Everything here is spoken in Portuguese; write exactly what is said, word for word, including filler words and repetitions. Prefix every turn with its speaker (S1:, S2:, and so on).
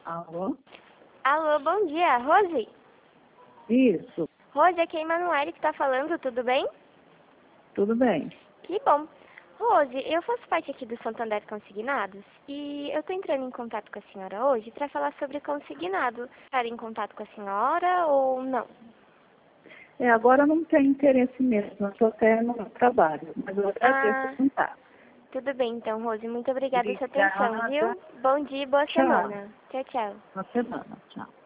S1: Alô?
S2: Alô, bom dia, Rose?
S1: Isso,
S2: Rose, aqui é a Emanuele que tá falando, tudo bem?
S1: tudo bem.
S2: Que bom. Rose, eu faço parte aqui do Santander Consignados e eu tô entrando em contato com a senhora hoje para falar sobre consignado. Estar em contato com a senhora ou não?
S1: É, agora não tem interesse mesmo, eu estou até no meu trabalho, mas eu agradeço
S2: Ah,
S1: o contato.
S2: tudo bem então, Rose. Muito obrigada pela sua atenção,
S1: Obrigada.
S2: viu? Bom dia e boa
S1: Tchau.
S2: semana. Tchau, tchau.
S1: Boa semana. Tchau.